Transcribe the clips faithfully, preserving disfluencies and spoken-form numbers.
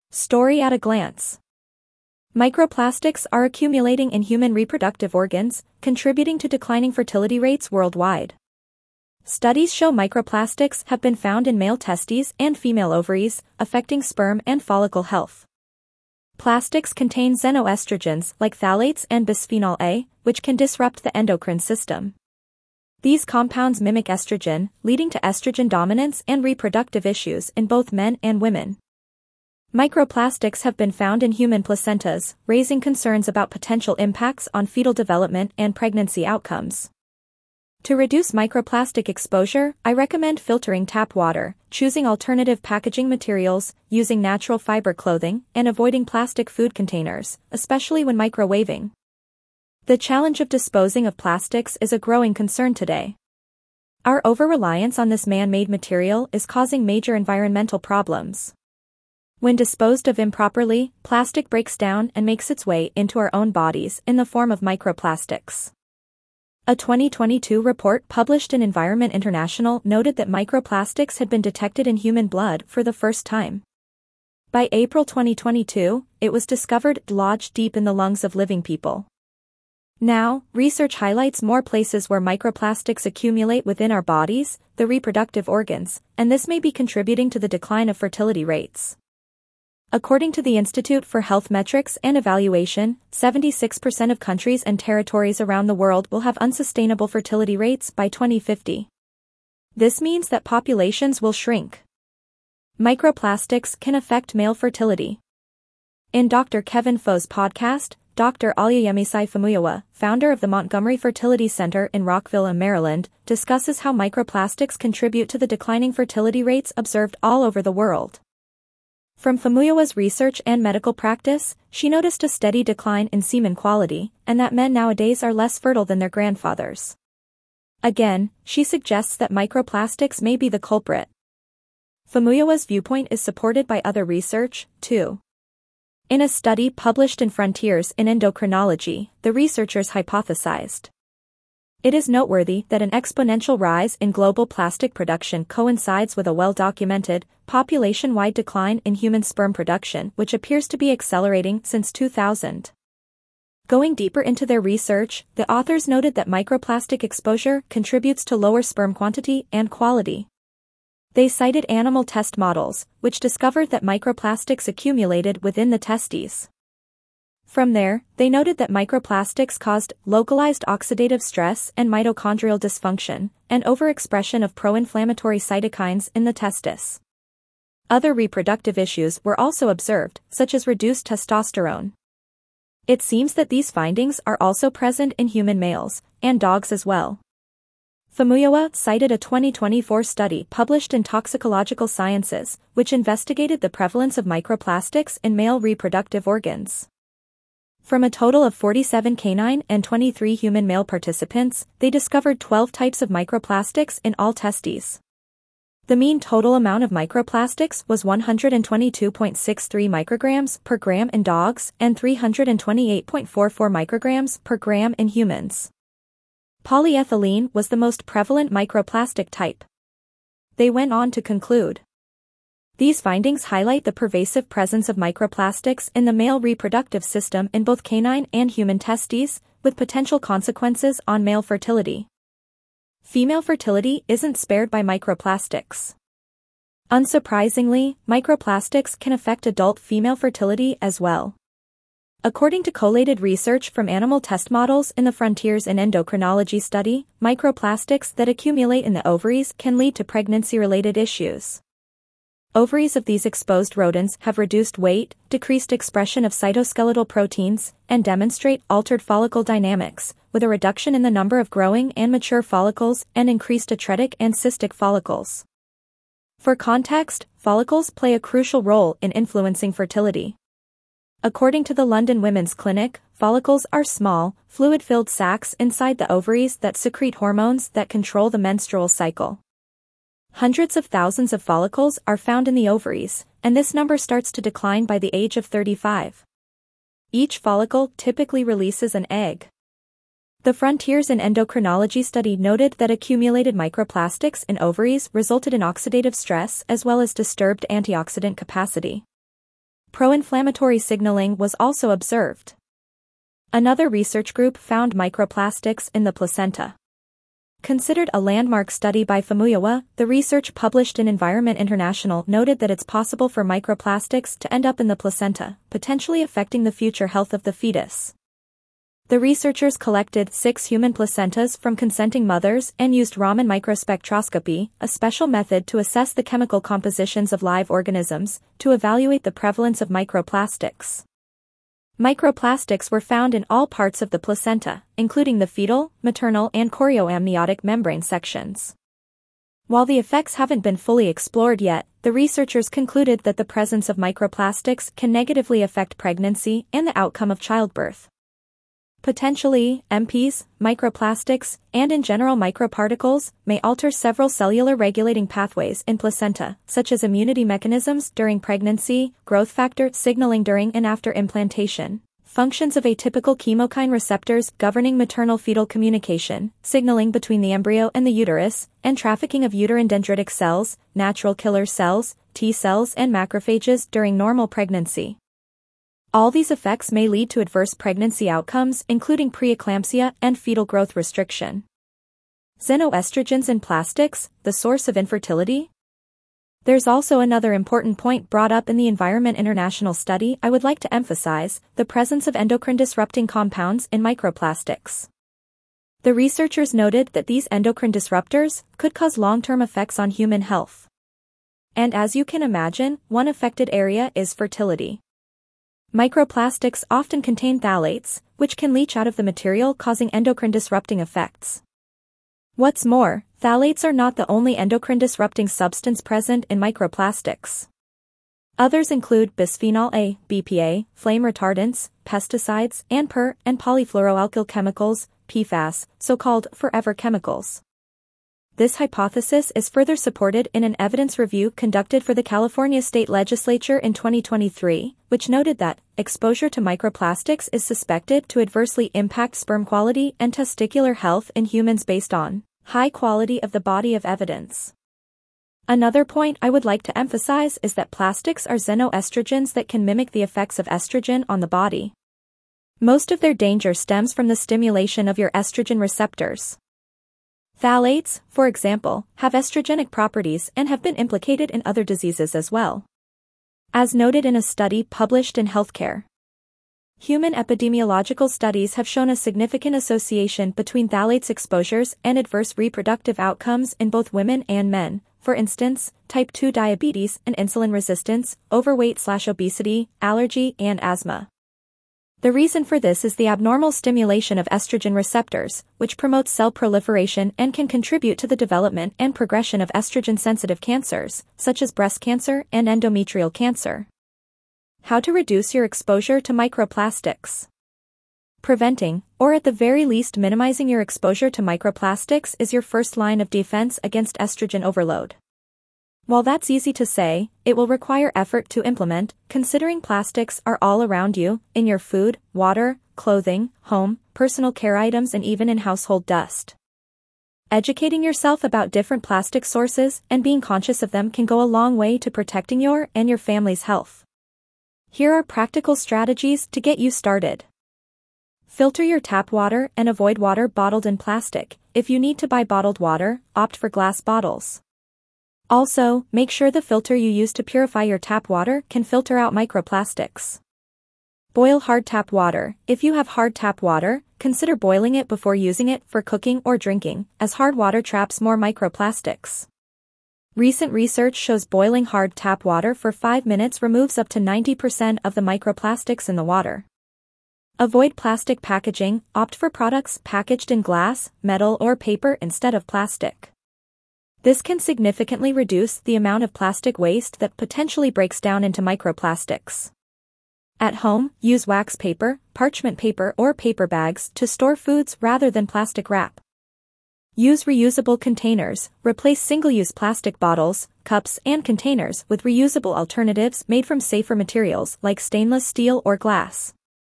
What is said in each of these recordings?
Story at a glance. Microplastics are accumulating in human reproductive organs, contributing to declining fertility rates worldwide. Studies show microplastics have been found in male testes and female ovaries, affecting sperm and follicle health. Plastics contain xenoestrogens like phthalates and bisphenol A, which can disrupt the endocrine system. These compounds mimic estrogen, leading to estrogen dominance and reproductive issues in both men and women. Microplastics have been found in human placentas, raising concerns about potential impacts on fetal development and pregnancy outcomes. To reduce microplastic exposure, I recommend filtering tap water, choosing alternative packaging materials, using natural fiber clothing, and avoiding plastic food containers, especially when microwaving. The challenge of disposing of plastics is a growing concern today. Our over-reliance on this man-made material is causing major environmental problems. When disposed of improperly, plastic breaks down and makes its way into our own bodies in the form of microplastics. A twenty twenty-two report published in Environment International noted that microplastics had been detected in human blood for the first time. By April twenty twenty-two, it was discovered lodged deep in the lungs of living people. Now, research highlights more places where microplastics accumulate within our bodies, the reproductive organs, and this may be contributing to the decline of fertility rates. According to the Institute for Health Metrics and Evaluation, seventy-six percent of countries and territories around the world will have unsustainable fertility rates by twenty fifty. This means that populations will shrink. Microplastics can affect male fertility. In Doctor Kevin Fo's podcast, Doctor Oluyemisi Famuyiwa, founder of the Montgomery Fertility Center in Rockville, Maryland, discusses how microplastics contribute to the declining fertility rates observed all over the world. From Famuyiwa's research and medical practice, she noticed a steady decline in semen quality, and that men nowadays are less fertile than their grandfathers. Again, she suggests that microplastics may be the culprit. Famuyiwa's viewpoint is supported by other research, too. In a study published in Frontiers in Endocrinology, the researchers hypothesized. It is noteworthy that an exponential rise in global plastic production coincides with a well-documented, population-wide decline in human sperm production, which appears to be accelerating since two thousand. Going deeper into their research, the authors noted that microplastic exposure contributes to lower sperm quantity and quality. They cited animal test models, which discovered that microplastics accumulated within the testes. From there, they noted that microplastics caused localized oxidative stress and mitochondrial dysfunction, and overexpression of pro-inflammatory cytokines in the testis. Other reproductive issues were also observed, such as reduced testosterone. It seems that these findings are also present in human males, and dogs as well. Famuyiwa cited a twenty twenty-four study published in Toxicological Sciences, which investigated the prevalence of microplastics in male reproductive organs. From a total of forty-seven canine and twenty-three human male participants, they discovered twelve types of microplastics in all testes. The mean total amount of microplastics was one hundred twenty-two point six three micrograms per gram in dogs and three hundred twenty-eight point four four micrograms per gram in humans. Polyethylene was the most prevalent microplastic type. They went on to conclude. These findings highlight the pervasive presence of microplastics in the male reproductive system in both canine and human testes, with potential consequences on male fertility. Female fertility isn't spared by microplastics. Unsurprisingly, microplastics can affect adult female fertility as well. According to collated research from animal test models in the Frontiers in Endocrinology study, microplastics that accumulate in the ovaries can lead to pregnancy-related issues. Ovaries of these exposed rodents have reduced weight, decreased expression of cytoskeletal proteins, and demonstrate altered follicle dynamics, with a reduction in the number of growing and mature follicles and increased atretic and cystic follicles. For context, follicles play a crucial role in influencing fertility. According to the London Women's Clinic, follicles are small, fluid-filled sacs inside the ovaries that secrete hormones that control the menstrual cycle. Hundreds of thousands of follicles are found in the ovaries, and this number starts to decline by the age of thirty-five. Each follicle typically releases an egg. The Frontiers in Endocrinology study noted that accumulated microplastics in ovaries resulted in oxidative stress as well as disturbed antioxidant capacity. Pro-inflammatory signaling was also observed. Another research group found microplastics in the placenta. Considered a landmark study by Famuyiwa, the research published in Environment International noted that it's possible for microplastics to end up in the placenta, potentially affecting the future health of the fetus. The researchers collected six human placentas from consenting mothers and used Raman microspectroscopy, a special method to assess the chemical compositions of live organisms, to evaluate the prevalence of microplastics. Microplastics were found in all parts of the placenta, including the fetal, maternal and chorioamniotic membrane sections. While the effects haven't been fully explored yet, the researchers concluded that the presence of microplastics can negatively affect pregnancy and the outcome of childbirth. Potentially, M Ps, microplastics, and in general microparticles, may alter several cellular regulating pathways in placenta, such as immunity mechanisms during pregnancy, growth factor signaling during and after implantation, functions of atypical chemokine receptors governing maternal-fetal communication, signaling between the embryo and the uterus, and trafficking of uterine dendritic cells, natural killer cells, T cells and macrophages during normal pregnancy. All these effects may lead to adverse pregnancy outcomes, including preeclampsia and fetal growth restriction. Xenoestrogens in plastics, the source of infertility? There's also another important point brought up in the Environment International study I would like to emphasize, the presence of endocrine-disrupting compounds in microplastics. The researchers noted that these endocrine disruptors could cause long-term effects on human health. And as you can imagine, one affected area is fertility. Microplastics often contain phthalates, which can leach out of the material causing endocrine-disrupting effects. What's more, phthalates are not the only endocrine-disrupting substance present in microplastics. Others include bisphenol A, B P A, flame retardants, pesticides, and per- and polyfluoroalkyl chemicals, P FAS, so-called forever chemicals. This hypothesis is further supported in an evidence review conducted for the California State Legislature in twenty twenty-three, which noted that exposure to microplastics is suspected to adversely impact sperm quality and testicular health in humans based on high quality of the body of evidence. Another point I would like to emphasize is that plastics are xenoestrogens that can mimic the effects of estrogen on the body. Most of their danger stems from the stimulation of your estrogen receptors. Phthalates, for example, have estrogenic properties and have been implicated in other diseases as well. As noted in a study published in Healthcare. Human epidemiological studies have shown a significant association between phthalates exposures and adverse reproductive outcomes in both women and men, for instance, type two diabetes and insulin resistance, overweight/obesity, allergy, and asthma. The reason for this is the abnormal stimulation of estrogen receptors, which promotes cell proliferation and can contribute to the development and progression of estrogen-sensitive cancers, such as breast cancer and endometrial cancer. How to reduce your exposure to microplastics? Preventing, or at the very least minimizing your exposure to microplastics is your first line of defense against estrogen overload. While that's easy to say, it will require effort to implement, considering plastics are all around you, in your food, water, clothing, home, personal care items and even in household dust. Educating yourself about different plastic sources and being conscious of them can go a long way to protecting your and your family's health. Here are practical strategies to get you started. Filter your tap water and avoid water bottled in plastic. If you need to buy bottled water, opt for glass bottles. Also, make sure the filter you use to purify your tap water can filter out microplastics. Boil hard tap water. If you have hard tap water, consider boiling it before using it for cooking or drinking, as hard water traps more microplastics. Recent research shows boiling hard tap water for five minutes removes up to ninety percent of the microplastics in the water. Avoid plastic packaging. Opt for products packaged in glass, metal or paper instead of plastic. This can significantly reduce the amount of plastic waste that potentially breaks down into microplastics. At home, use wax paper, parchment paper or paper bags to store foods rather than plastic wrap. Use reusable containers. Replace single-use plastic bottles, cups, and containers with reusable alternatives made from safer materials like stainless steel or glass.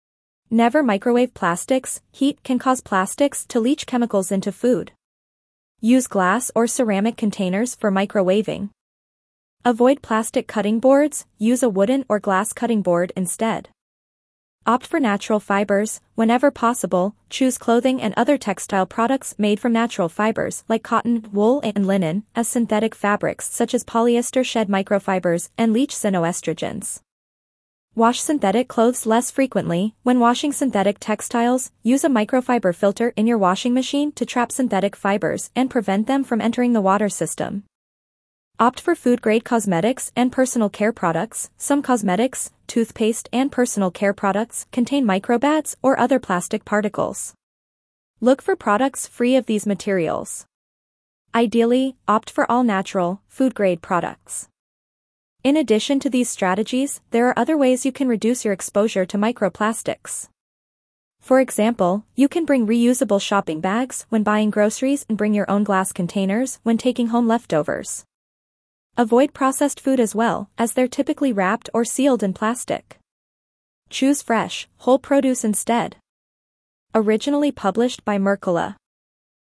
Never microwave plastics. Heat can cause plastics to leach chemicals into food. Use glass or ceramic containers for microwaving. Avoid plastic cutting boards, use a wooden or glass cutting board instead. Opt for natural fibers. Whenever possible, choose clothing and other textile products made from natural fibers like cotton, wool, and linen, as synthetic fabrics such as polyester shed microfibers and leach xenoestrogens. Wash synthetic clothes less frequently. When washing synthetic textiles, use a microfiber filter in your washing machine to trap synthetic fibers and prevent them from entering the water system. Opt for food-grade cosmetics and personal care products. Some cosmetics, toothpaste, and personal care products contain microbads or other plastic particles. Look for products free of these materials. Ideally, opt for all-natural, food-grade products. In addition to these strategies, there are other ways you can reduce your exposure to microplastics. For example, you can bring reusable shopping bags when buying groceries and bring your own glass containers when taking home leftovers. Avoid processed food as well, as they're typically wrapped or sealed in plastic. Choose fresh, whole produce instead. Originally published by Mercola.